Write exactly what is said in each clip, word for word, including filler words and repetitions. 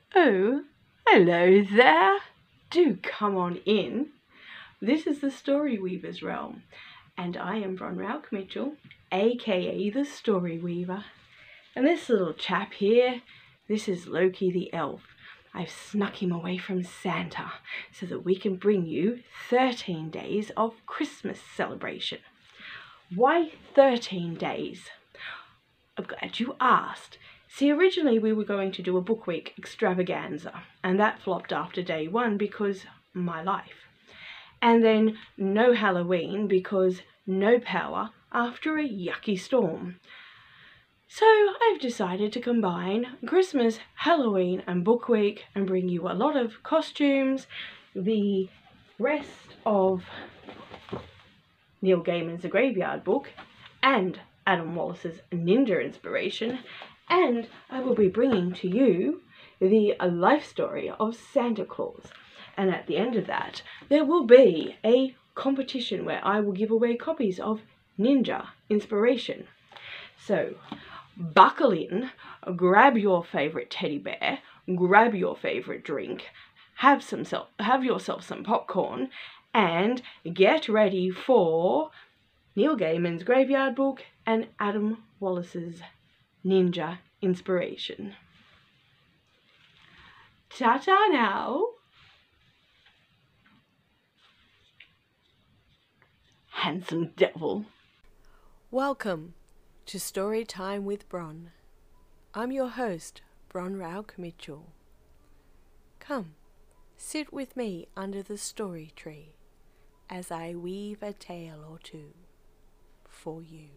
Oh, hello there. Do come on in. This is the Story Weaver's Realm, and I am Bron Rauch Mitchell, aka the Story Weaver. And this little chap here, this is Loki the Elf. I've snuck him away from Santa so that we can bring you thirteen days of Christmas celebration. Why thirteen days? I'm glad you asked. See, originally we were going to do a book week extravaganza, and that flopped after day one because my life. And then no Halloween because no power after a yucky storm. So I've decided to combine Christmas, Halloween and book week and bring you a lot of costumes, the rest of Neil Gaiman's The Graveyard Book, and Adam Wallace's Ninja inspiration, and I will be bringing to you the life story of Santa Claus. And at the end of that, there will be a competition where I will give away copies of Ninja inspiration. So, buckle in, grab your favourite teddy bear, grab your favourite drink, have some self, have yourself some popcorn, and get ready for Neil Gaiman's Graveyard Book and Adam Wallace's Ninja inspiration. Ta-ta now! Handsome devil. Welcome to Story Time with Bron. I'm your host, Bron Rauch Mitchell. Come, sit with me under the story tree as I weave a tale or two for you.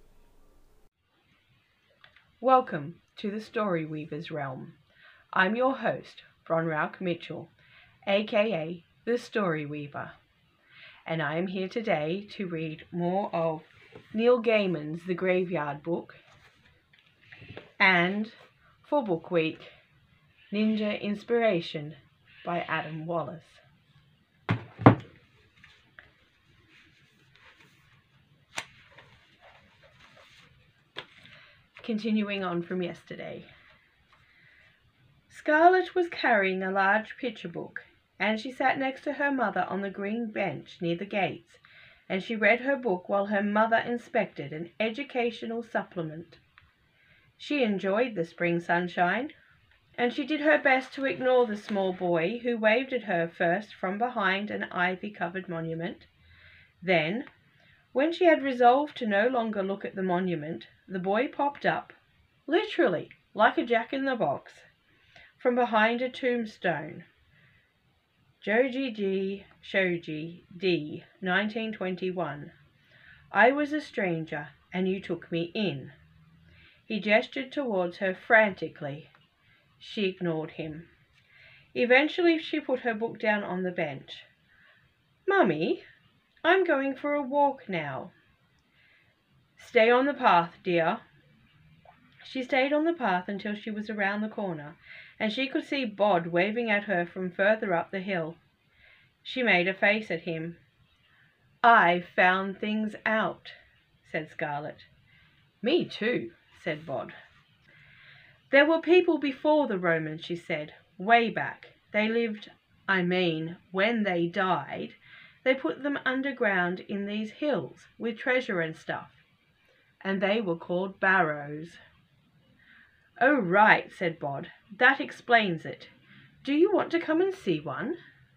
Welcome to the Story Weaver's Realm. I'm your host, Bron Rauch Mitchell, aka the Story Weaver, and I am here today to read more of Neil Gaiman's The Graveyard Book and, for Book Week, Ninja Inspiration by Adam Wallace. Continuing on from yesterday. Scarlet was carrying a large picture book, and she sat next to her mother on the green bench near the gates, and she read her book while her mother inspected an educational supplement. She enjoyed the spring sunshine, and she did her best to ignore the small boy who waved at her first from behind an ivy-covered monument. Then, when she had resolved to no longer look at the monument, the boy popped up, literally like a jack-in-the-box, from behind a tombstone. Joji G. Shoji D. nineteen twenty-one. I was a stranger, and you took me in. He gestured towards her frantically. She ignored him. Eventually she put her book down on the bench. Mummy, I'm going for a walk now. Stay on the path, dear. She stayed on the path until she was around the corner, and she could see Bod waving at her from further up the hill. She made a face at him. I've found things out, said Scarlet. Me too, said Bod. There were people before the Romans, she said, way back. They lived, I mean, when they died, they put them underground in these hills with treasure and stuff, and they were called barrows. Oh, right, said Bod. That explains it. Do you want to come and see one?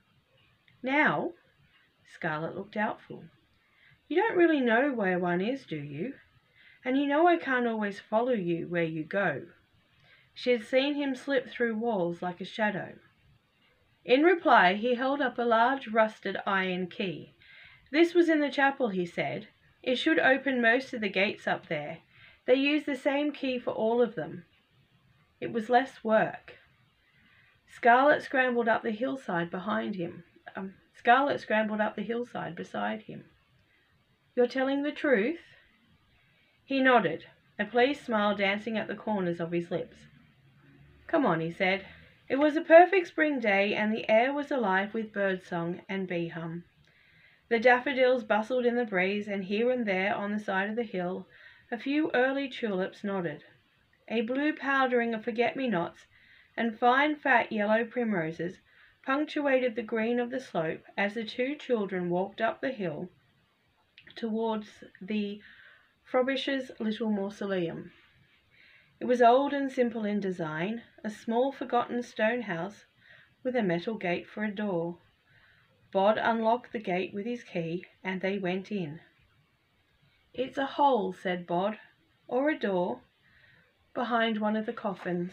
Now? Scarlet looked doubtful. You don't really know where one is, do you? And you know I can't always follow you where you go. She had seen him slip through walls like a shadow. In reply, he held up a large rusted iron key. This was in the chapel, he said. It should open most of the gates up there. They use the same key for all of them. It was less work. Scarlet scrambled up the hillside behind him. Um, Scarlet scrambled up the hillside beside him. You're telling the truth? He nodded, a pleased smile dancing at the corners of his lips. Come on, he said. It was a perfect spring day, and the air was alive with birdsong and bee hum. The daffodils bustled in the breeze, and here and there on the side of the hill a few early tulips nodded. A blue powdering of forget-me-nots and fine fat yellow primroses punctuated the green of the slope as the two children walked up the hill towards the Frobishers' little mausoleum. It was old and simple in design, a small forgotten stone house with a metal gate for a door. Bod unlocked the gate with his key, and they went in. "It's a hole," said Bod, "or a door, behind one of the coffins."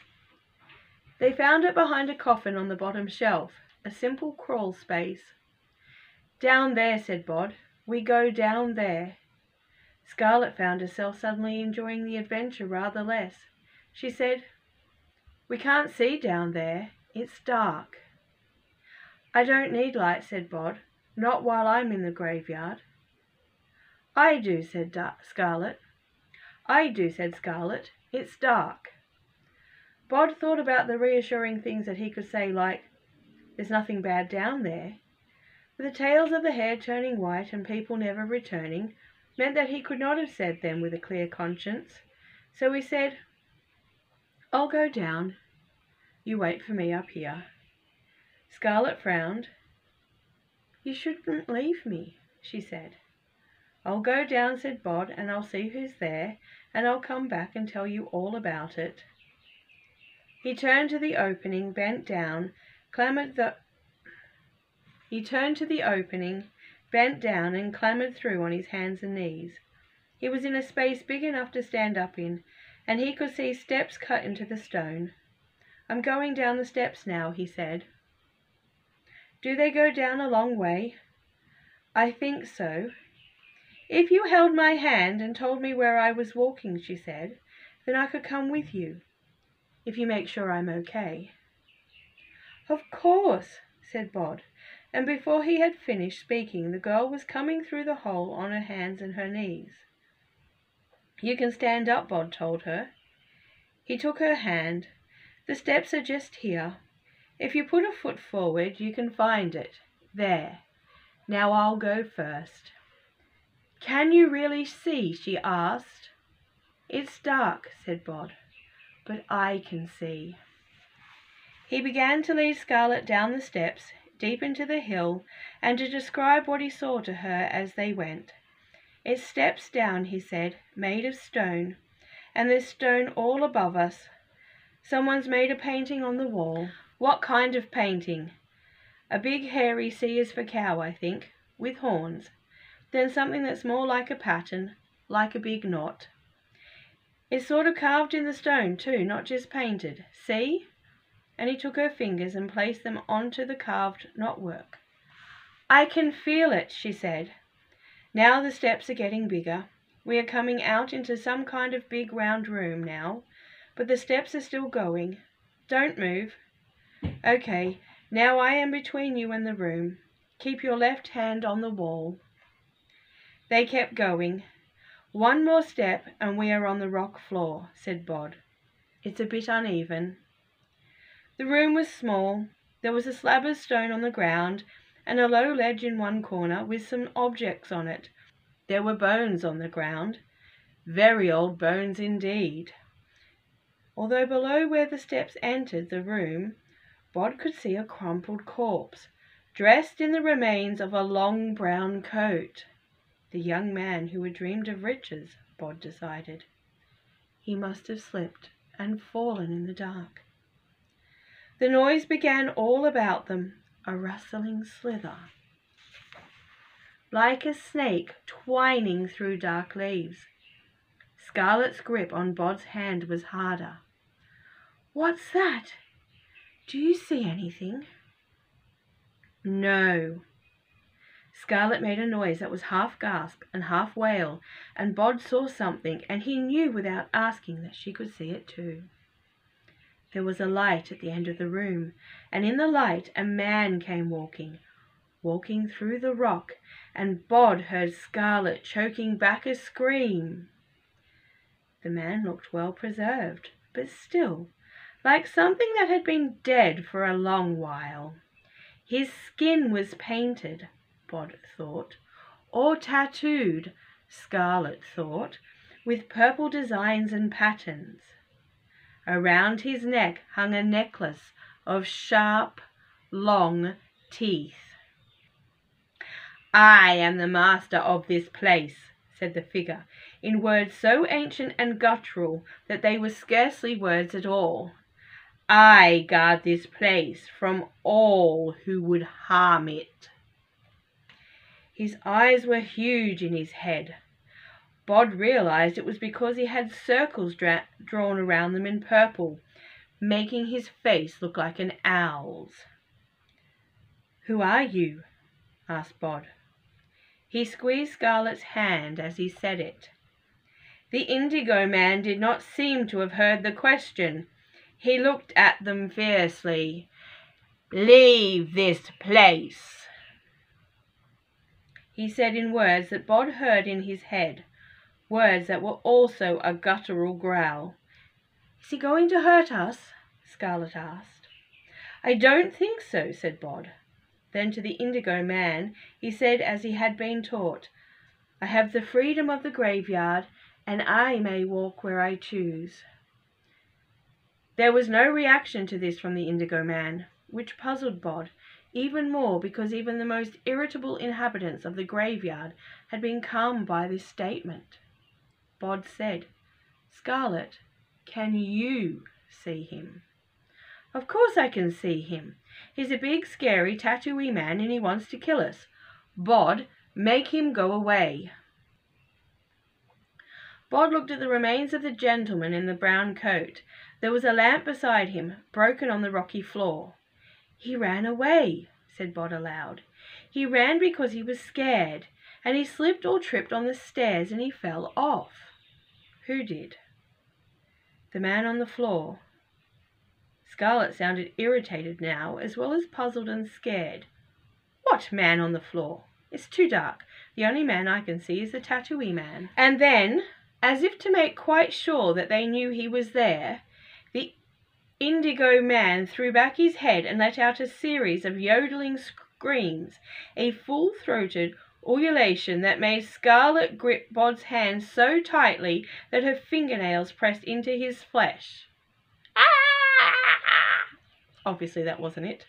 They found it behind a coffin on the bottom shelf, a simple crawl space. "Down there," said Bod. "We go down there." Scarlet found herself suddenly enjoying the adventure rather less. She said, "We can't see down there. It's dark." "I don't need light," said Bod. "Not while I'm in the graveyard." "I do," said da- Scarlet. "I do," said Scarlet. "It's dark." Bod thought about the reassuring things that he could say, like, "There's nothing bad down there." But the tales of the hair turning white and people never returning meant that he could not have said them with a clear conscience. So he said, "I'll go down. You wait for me up here." Scarlet frowned. "You shouldn't leave me," she said. "I'll go down," said Bod, "and I'll see who's there, and I'll come back and tell you all about it." He turned to the opening, bent down, clambered the He turned to the opening, bent down, and clambered through on his hands and knees. He was in a space big enough to stand up in, and he could see steps cut into the stone. "I'm going down the steps now," he said. "Do they go down a long way?" "I think so." "If you held my hand and told me where I was walking," she said, "then I could come with you, if you make sure I'm okay." "Of course," said Bod, and before he had finished speaking the girl was coming through the hole on her hands and her knees. "You can stand up," Bod told her. He took her hand. "The steps are just here. If you put a foot forward you can find it. There. Now I'll go first." "Can you really see?" she asked. "It's dark," said Bod, "but I can see." He began to lead Scarlet down the steps, deep into the hill, and to describe what he saw to her as they went. "It's steps down," he said, "made of stone, and there's stone all above us. Someone's made a painting on the wall." "What kind of painting?" "A big hairy C is for cow, I think, with horns. Then something that's more like a pattern, like a big knot. It's sort of carved in the stone too, not just painted. See?" And he took her fingers and placed them onto the carved knotwork. "I can feel it," she said. "Now the steps are getting bigger. We are coming out into some kind of big round room now, but the steps are still going. Don't move. Okay, now I am between you and the room. Keep your left hand on the wall." They kept going. "One more step and we are on the rock floor," said Bod. "It's a bit uneven." The room was small. There was a slab of stone on the ground and a low ledge in one corner with some objects on it. There were bones on the ground, very old bones indeed. Although below where the steps entered the room, Bod could see a crumpled corpse, dressed in the remains of a long brown coat. The young man who had dreamed of riches, Bod decided. He must have slipped and fallen in the dark. The noise began all about them, a rustling slither, like a snake twining through dark leaves. Scarlet's grip on Bod's hand was harder. "What's that? Do you see anything?" "No." Scarlet made a noise that was half gasp and half wail, and Bod saw something, and he knew without asking that she could see it too. There was a light at the end of the room, and in the light a man came walking, walking through the rock, and Bod heard Scarlet choking back a scream. The man looked well preserved, but still like something that had been dead for a long while. His skin was painted, Bod thought, or tattooed, Scarlet thought, with purple designs and patterns. Around his neck hung a necklace of sharp, long teeth. "I am the master of this place," said the figure, in words so ancient and guttural that they were scarcely words at all. "I guard this place from all who would harm it." His eyes were huge in his head. Bod realized it was because he had circles dra- drawn around them in purple, making his face look like an owl's. "Who are you?" asked Bod. He squeezed Scarlet's hand as he said it. The Indigo Man did not seem to have heard the question. He looked at them fiercely. "Leave this place," he said in words that Bod heard in his head, words that were also a guttural growl. "Is he going to hurt us?" Scarlet asked. "I don't think so," said Bod. Then to the Indigo Man he said as he had been taught, "I have the freedom of the graveyard, and I may walk where I choose." There was no reaction to this from the Indigo Man, which puzzled Bod even more because even the most irritable inhabitants of the graveyard had been calmed by this statement. Bod said, "Scarlet, can you see him?" "Of course I can see him. He's a big, scary, tattooey man and he wants to kill us. Bod, make him go away." Bod looked at the remains of the gentleman in the brown coat. There was a lamp beside him, broken on the rocky floor. "He ran away," said Bod aloud. "He ran because he was scared, and he slipped or tripped on the stairs and he fell off." "Who did?" "The man on the floor." Scarlet sounded irritated now, as well as puzzled and scared. "What man on the floor? It's too dark. The only man I can see is the tattooey man." And then, as if to make quite sure that they knew he was there, the Indigo Man threw back his head and let out a series of yodeling screams, a full-throated ululation that made Scarlet grip Bod's hand so tightly that her fingernails pressed into his flesh. "Ah!" Obviously that wasn't it.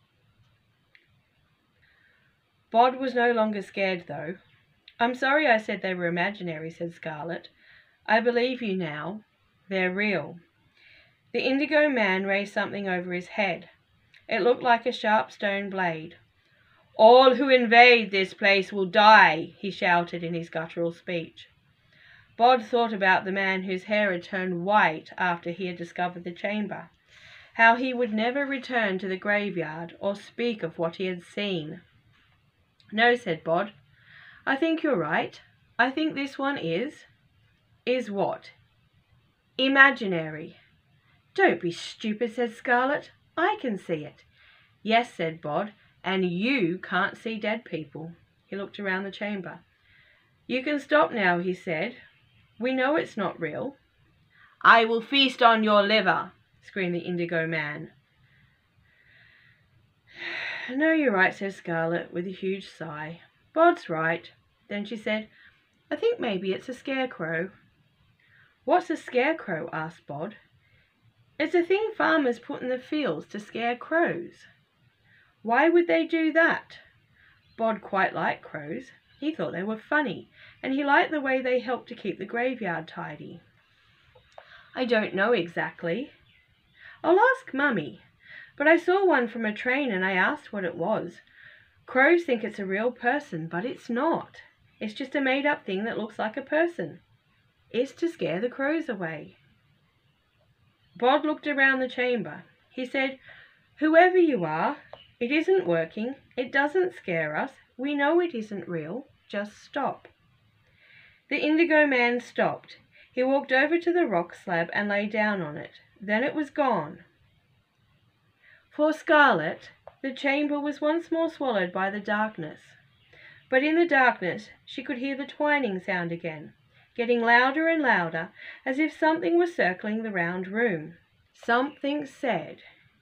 Bod was no longer scared, though. "I'm sorry I said they were imaginary," said Scarlet. "I believe you now. They're real." The Indigo Man raised something over his head. It looked like a sharp stone blade. "All who invade this place will die," he shouted in his guttural speech. Bod thought about the man whose hair had turned white after he had discovered the chamber, how he would never return to the graveyard or speak of what he had seen. "No," said Bod. "I think you're right. I think this one is..." "Is what?" "Imaginary." "Don't be stupid," said Scarlet. "I can see it." "Yes," said Bod, "and you can't see dead people." He looked around the chamber. "You can stop now," he said. "We know it's not real." "I will feast on your liver," screamed the Indigo Man. "No, you're right," said Scarlet with a huge sigh. "Bod's right." Then she said, "I think maybe it's a scarecrow." "What's a scarecrow?" asked Bod. "It's a thing farmers put in the fields to scare crows." "Why would they do that?" Bod quite liked crows. He thought they were funny, and he liked the way they helped to keep the graveyard tidy. "I don't know exactly. I'll ask Mummy. But I saw one from a train and I asked what it was. Crows think it's a real person, but it's not. It's just a made-up thing that looks like a person. It's to scare the crows away." Bod looked around the chamber. He said, "Whoever you are, it isn't working. It doesn't scare us. We know it isn't real. Just stop." The Indigo Man stopped. He walked over to the rock slab and lay down on it. Then it was gone. For Scarlet, the chamber was once more swallowed by the darkness. But in the darkness she could hear the twining sound again, getting louder and louder, as if something was circling the round room. Something said,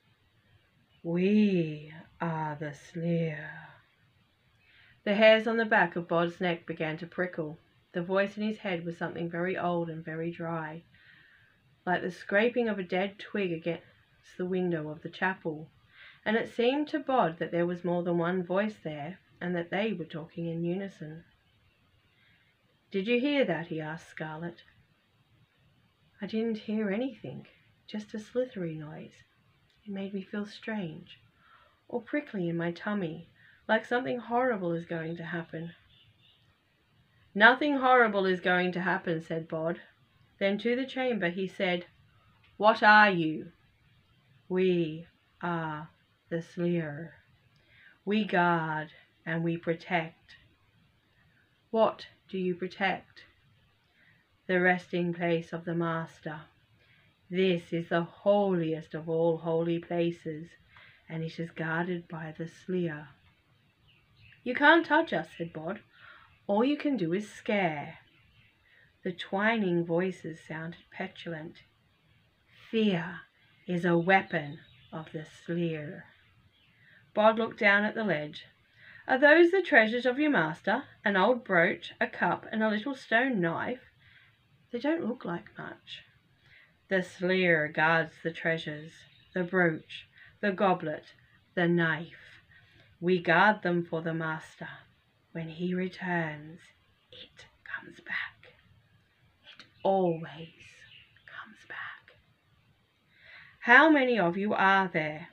"We are the Slier." The hairs on the back of Bod's neck began to prickle. The voice in his head was something very old and very dry. like the scraping of a dead twig against the window of the chapel, and it seemed to Bod that there was more than one voice there, and that they were talking in unison. "Did you hear that?" he asked Scarlet. "I didn't hear anything, just a slithery noise. It made me feel strange, or prickly in my tummy, like something horrible is going to happen." "Nothing horrible is going to happen," said Bod. Then to the chamber he said, "What are you?" "We are the Slier. We guard and we protect." "What do you protect?" "The resting place of the Master. This is the holiest of all holy places, and it is guarded by the Slier." "You can't touch us," said Bod. "All you can do is scare." The twining voices sounded petulant. "Fear is a weapon of the Slier." Bod looked down at the ledge. "Are those the treasures of your master? An old brooch, a cup, and a little stone knife? They don't look like much." "The Slier guards the treasures, the brooch, the goblet, the knife. We guard them for the master. When he returns, it comes back. It always comes back." "How many of you are there?"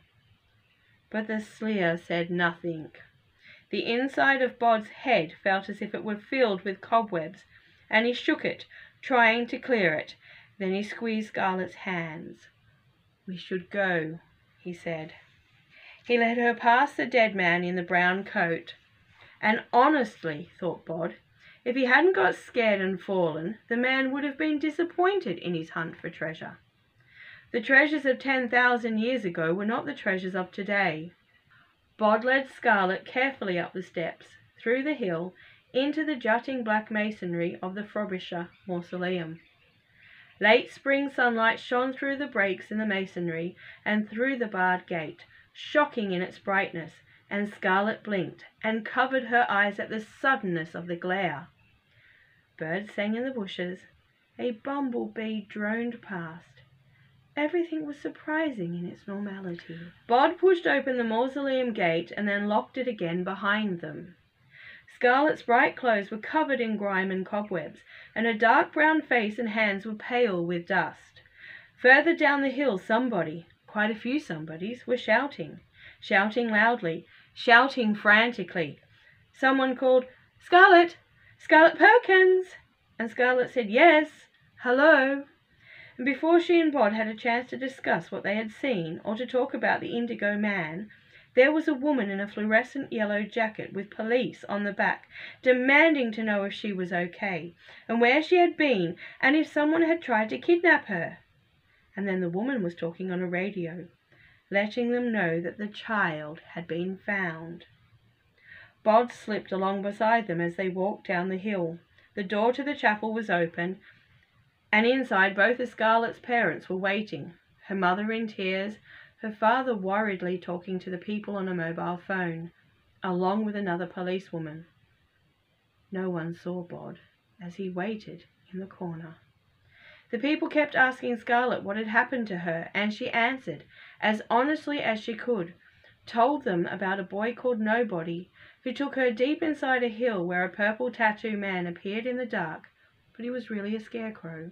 But the Slier said nothing. The inside of Bod's head felt as if it were filled with cobwebs, and he shook it, trying to clear it. Then he squeezed Scarlet's hands. "We should go," he said. He led her past the dead man in the brown coat. And honestly, thought Bod, if he hadn't got scared and fallen, the man would have been disappointed in his hunt for treasure. The treasures of ten thousand years ago were not the treasures of today. Bod led Scarlet carefully up the steps, through the hill, into the jutting black masonry of the Frobisher mausoleum. Late spring sunlight shone through the breaks in the masonry and through the barred gate, shocking in its brightness, and Scarlet blinked and covered her eyes at the suddenness of the glare. Birds sang in the bushes. A bumblebee droned past. Everything was surprising in its normality. Bod pushed open the mausoleum gate and then locked it again behind them. Scarlet's bright clothes were covered in grime and cobwebs, and her dark brown face and hands were pale with dust. Further down the hill somebody, quite a few somebodies, were shouting, shouting loudly, shouting frantically. Someone called, "Scarlet! Scarlet Perkins!" And Scarlet said, "Yes, hello." And before she and Bod had a chance to discuss what they had seen or to talk about the Indigo Man, there was a woman in a fluorescent yellow jacket with police on the back, demanding to know if she was okay, and where she had been, and if someone had tried to kidnap her. And then the woman was talking on a radio, letting them know that the child had been found. Bod slipped along beside them as they walked down the hill. The door to the chapel was open, and inside both of Scarlet's parents were waiting, her mother in tears, her father worriedly talking to the people on a mobile phone, along with another policewoman. No one saw Bod as he waited in the corner. The people kept asking Scarlet what had happened to her, and she answered, as honestly as she could, told them about a boy called Nobody, who took her deep inside a hill where a purple tattoo man appeared in the dark, but he was really a scarecrow.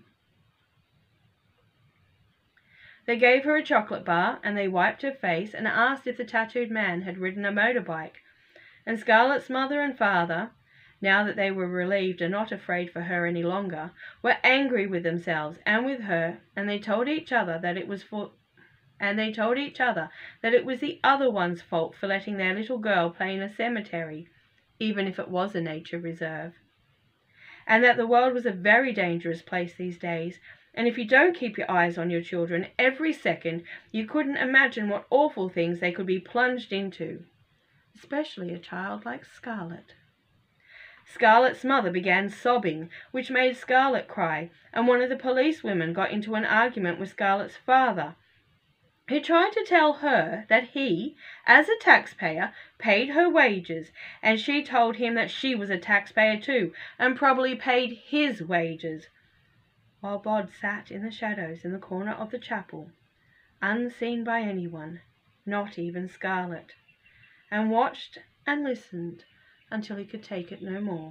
They gave her a chocolate bar, and they wiped her face and asked if the tattooed man had ridden a motorbike. And Scarlet's mother and father, now that they were relieved and not afraid for her any longer, were angry with themselves and with her, and they told each other that it was for and they told each other that it was the other one's fault for letting their little girl play in a cemetery, even if it was a nature reserve. And that the world was a very dangerous place these days, and if you don't keep your eyes on your children every second, you couldn't imagine what awful things they could be plunged into, especially a child like Scarlet. Scarlet's mother began sobbing, which made Scarlet cry, and one of the policewomen got into an argument with Scarlet's father, who tried to tell her that he, as a taxpayer, paid her wages, and she told him that she was a taxpayer too, and probably paid his wages. while Bod sat in the shadows in the corner of the chapel, unseen by anyone, not even Scarlet, and watched and listened until he could take it no more.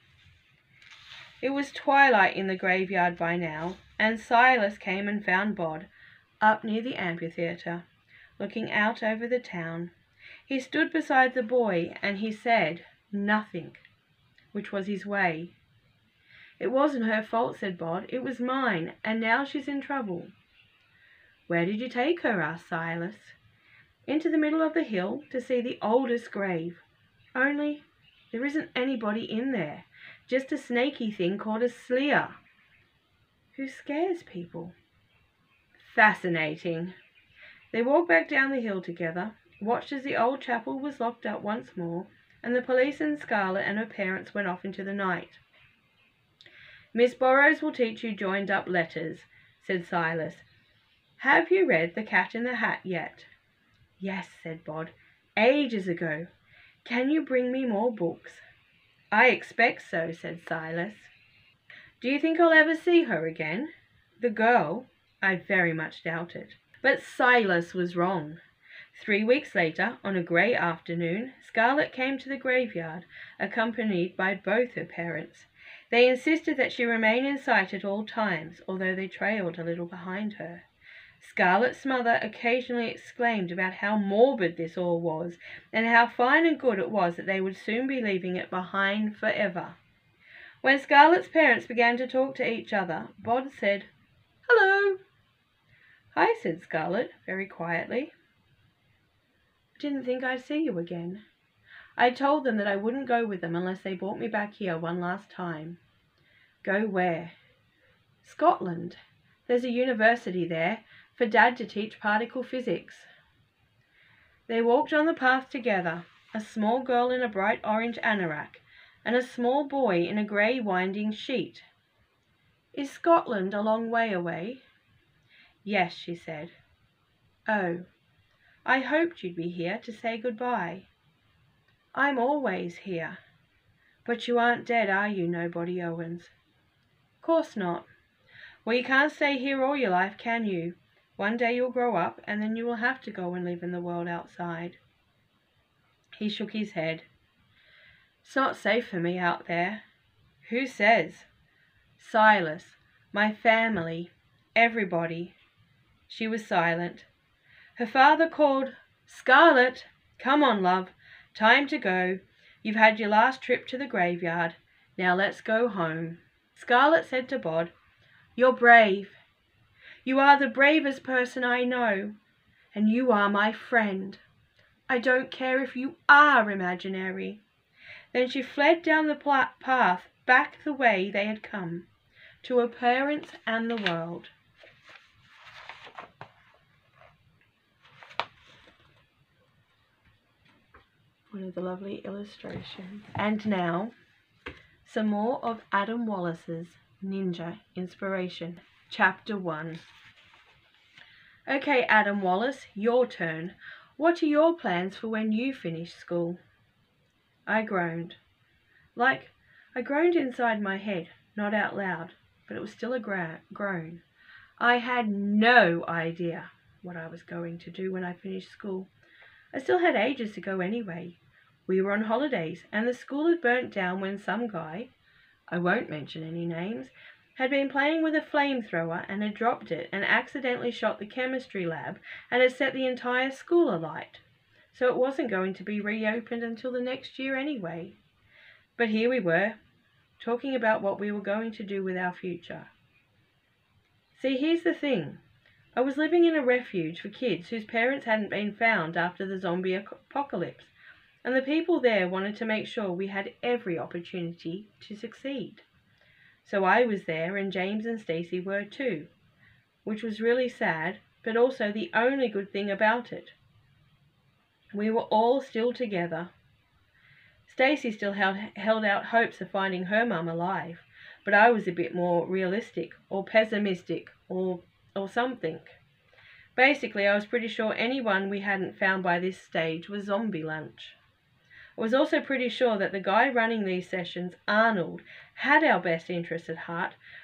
It was twilight in the graveyard by now, and Silas came and found Bod up near the amphitheatre, looking out over the town. He stood beside the boy, and he said nothing, which was his way. "It wasn't her fault," said Bod. "It was mine, and now she's in trouble." "Where did you take her?" asked Silas. "Into the middle of the hill to see the oldest grave. Only there isn't anybody in there, just a snaky thing called a Sleer, who scares people." "Fascinating." They walked back down the hill together, watched as the old chapel was locked up once more, and the police and Scarlet and her parents went off into the night. "Miss Burrows will teach you joined-up letters," said Silas. "Have you read The Cat in the Hat yet?" "Yes," said Bod, "ages ago. Can you bring me more books?" "I expect so," said Silas. "Do you think I'll ever see her again? The girl? I very much doubt it." But Silas was wrong. Three weeks later, on a grey afternoon, Scarlet came to the graveyard, accompanied by both her parents. They insisted that she remain in sight at all times, although they trailed a little behind her. Scarlet's mother occasionally exclaimed about how morbid this all was, and how fine and good it was that they would soon be leaving it behind forever. When Scarlet's parents began to talk to each other, Bod said, "Hello." "Hi," said Scarlet, very quietly. "I didn't think I'd see you again. I told them that I wouldn't go with them unless they brought me back here one last time." "Go where?" "Scotland. There's a university there, for Dad to teach particle physics." They walked on the path together, a small girl in a bright orange anorak, and a small boy in a grey winding sheet. "Is Scotland a long way away?" "Yes," she said. "Oh, I hoped you'd be here to say goodbye." "I'm always here. But you aren't dead, are you, Nobody Owens?" "Course not. Well, you can't stay here all your life, can you? One day you'll grow up, and then you will have to go and live in the world outside." He shook his head. "It's not safe for me out there." "Who says?" "Silas, my family, everybody." She was silent. Her father called, "Scarlet, come on, love. Time to go. You've had your last trip to the graveyard. Now let's go home." Scarlet said to Bod, "You're brave. You are the bravest person I know, and you are my friend. I don't care if you are imaginary." Then she fled down the path back the way they had come, to her parents and the world. One of the lovely illustrations. And now, some more of Adam Wallace's Ninja Inspiration. Chapter one. "Okay, Adam Wallace, your turn. What are your plans for when you finish school?" I groaned. Like, I groaned inside my head, not out loud, but it was still a gra- groan. I had no idea what I was going to do when I finished school. I still had ages to go anyway. We were on holidays, and the school had burnt down when some guy, I won't mention any names, had been playing with a flamethrower and had dropped it and accidentally shot the chemistry lab and had set the entire school alight. So it wasn't going to be reopened until the next year anyway. But here we were, talking about what we were going to do with our future. See, here's the thing. I was living in a refuge for kids whose parents hadn't been found after the zombie apocalypse, and the people there wanted to make sure we had every opportunity to succeed. So I was there, and James and Stacy were too, which was really sad, but also the only good thing about it. We were all still together. Stacy still held, held out hopes of finding her mum alive, but I was a bit more realistic, or pessimistic, or, or something. Basically, I was pretty sure anyone we hadn't found by this stage was zombie lunch. I was also pretty sure that the guy running these sessions, Arnold, had our best interests at heart,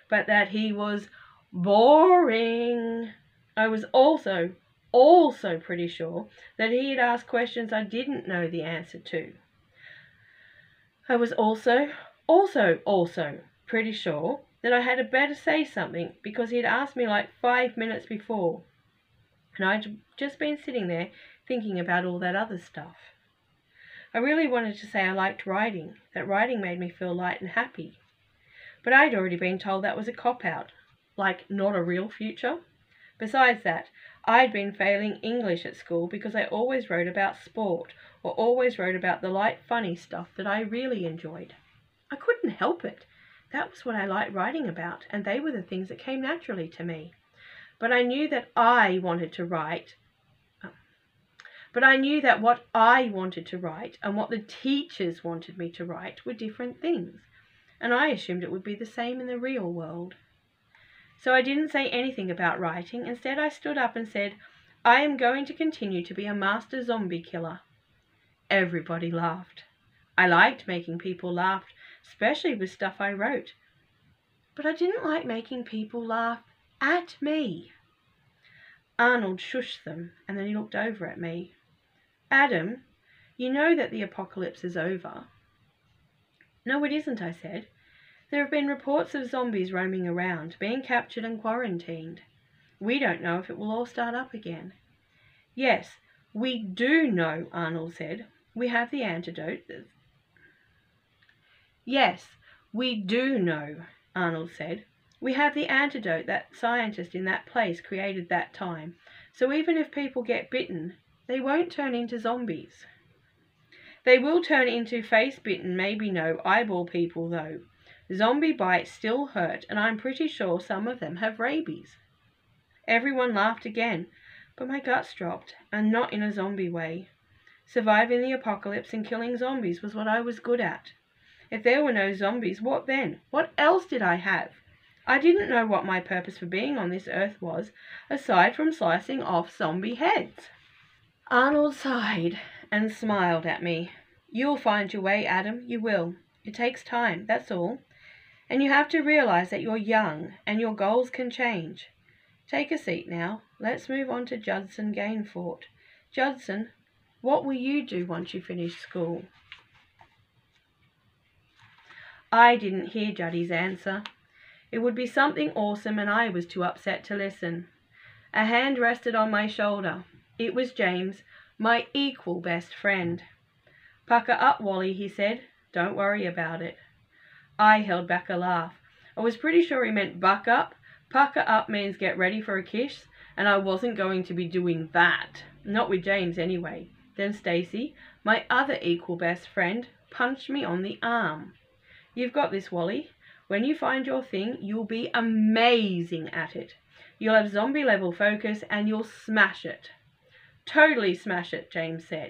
but that he was boring. I was also, also pretty sure that he had asked questions I didn't know the answer to. I was also, also, also pretty sure that I had better say something because he'd asked me like five minutes before, and I'd just been sitting there thinking about all that other stuff. I really wanted to say I liked writing, that writing made me feel light and happy. But I'd already been told that was a cop-out, like not a real future. Besides that, I'd been failing English at school because I always wrote about sport, or always wrote about the light, funny stuff that I really enjoyed. I couldn't help it. That was what I liked writing about, and they were the things that came naturally to me. But I knew that I wanted to write But I knew that what I wanted to write and what the teachers wanted me to write were different things, and I assumed it would be the same in the real world. So I didn't say anything about writing. Instead, I stood up and said, I am going to continue to be a master zombie killer. Everybody laughed. I liked making people laugh, especially with stuff I wrote. But I didn't like making people laugh at me. Arnold shushed them, and then he looked over at me. Adam, you know that the apocalypse is over. No, it isn't, I said. There have been reports of zombies roaming around, being captured and quarantined. We don't know if it will all start up again. Yes, we do know, Arnold said. We have the antidote. Yes, we do know, Arnold said. We have the antidote that scientist in that place created that time. So even if people get bitten, they won't turn into zombies. They will turn into face-bitten, maybe no eyeball people, though. Zombie bites still hurt, and I'm pretty sure some of them have rabies. Everyone laughed again, but my guts dropped, and not in a zombie way. Surviving the apocalypse and killing zombies was what I was good at. If there were no zombies, what then? What else did I have? I didn't know what my purpose for being on this earth was, aside from slicing off zombie heads. Arnold sighed and smiled at me. You'll find your way, Adam, you will. It takes time, that's all. And you have to realize that you're young and your goals can change. Take a seat now. Let's move on to Judson Gainfort. Judson, what will you do once you finish school? I didn't hear Juddy's answer. It would be something awesome, and I was too upset to listen. A hand rested on my shoulder. It was James, my equal best friend. Pucker up, Wally, he said. Don't worry about it. I held back a laugh. I was pretty sure he meant buck up. Pucker up means get ready for a kiss, and I wasn't going to be doing that. Not with James, anyway. Then Stacy, my other equal best friend, punched me on the arm. You've got this, Wally. When you find your thing, you'll be amazing at it. You'll have zombie-level focus, and you'll smash it. Totally smash it, James said.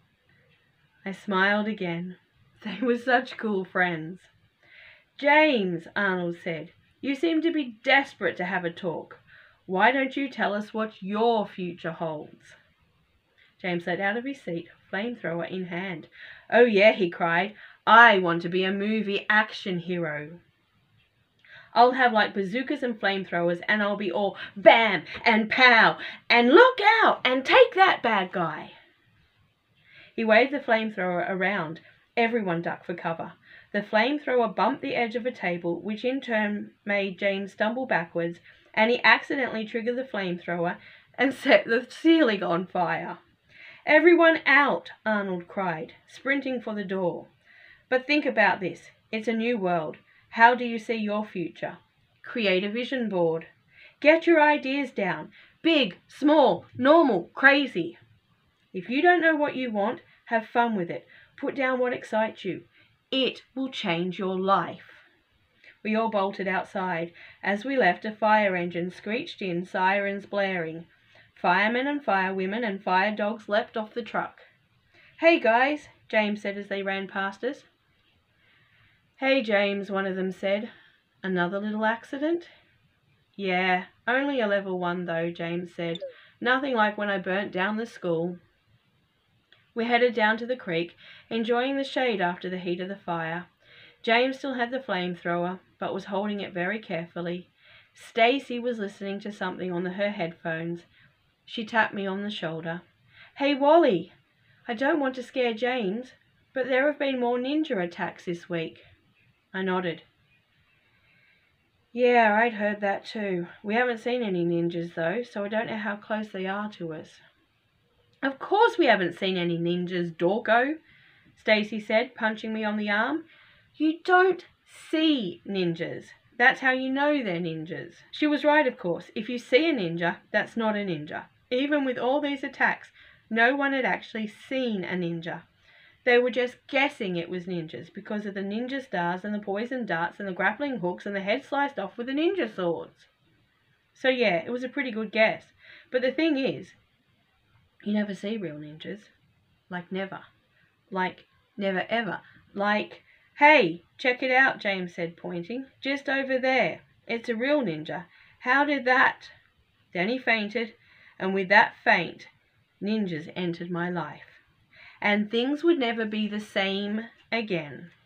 I smiled again. They were such cool friends. James, Arnold said, you seem to be desperate to have a talk. Why don't you tell us what your future holds? James sat out of his seat, flamethrower in hand. Oh yeah, he cried. I want to be a movie action hero. I'll have like bazookas and flamethrowers, and I'll be all bam and pow and look out and take that bad guy. He waved the flamethrower around. Everyone ducked for cover. The flamethrower bumped the edge of a table, which in turn made James stumble backwards, and he accidentally triggered the flamethrower and set the ceiling on fire. Everyone out, Arnold cried, sprinting for the door. But think about this. It's a new world. How do you see your future? Create a vision board. Get your ideas down. Big, small, normal, crazy. If you don't know what you want, have fun with it. Put down what excites you. It will change your life. We all bolted outside. As we left, a fire engine screeched in, sirens blaring. Firemen and firewomen and fire dogs leapt off the truck. Hey guys, James said as they ran past us. Hey James, one of them said. Another little accident? Yeah, only a level one though, James said. Nothing like when I burnt down the school. We headed down to the creek, enjoying the shade after the heat of the fire. James still had the flamethrower, but was holding it very carefully. Stacy was listening to something on her headphones. She tapped me on the shoulder. "Hey, Wally, I don't want to scare James, but there have been more ninja attacks this week." I nodded. "Yeah, I'd heard that too. We haven't seen any ninjas though, so I don't know how close they are to us." "Of course we haven't seen any ninjas, dorko," Stacy said, punching me on the arm. "You don't see ninjas. That's how you know they're ninjas." She was right, of course. If you see a ninja, that's not a ninja. Even with all these attacks, no one had actually seen a ninja. They were just guessing it was ninjas because of the ninja stars and the poison darts and the grappling hooks and the head sliced off with the ninja swords. So yeah, it was a pretty good guess. But the thing is, you never see real ninjas. Like never. Like never ever. Like, "Hey, check it out," James said, pointing. "Just over there. It's a real ninja. How did that?" Then he fainted, and with that faint, ninjas entered my life. And things would never be the same again.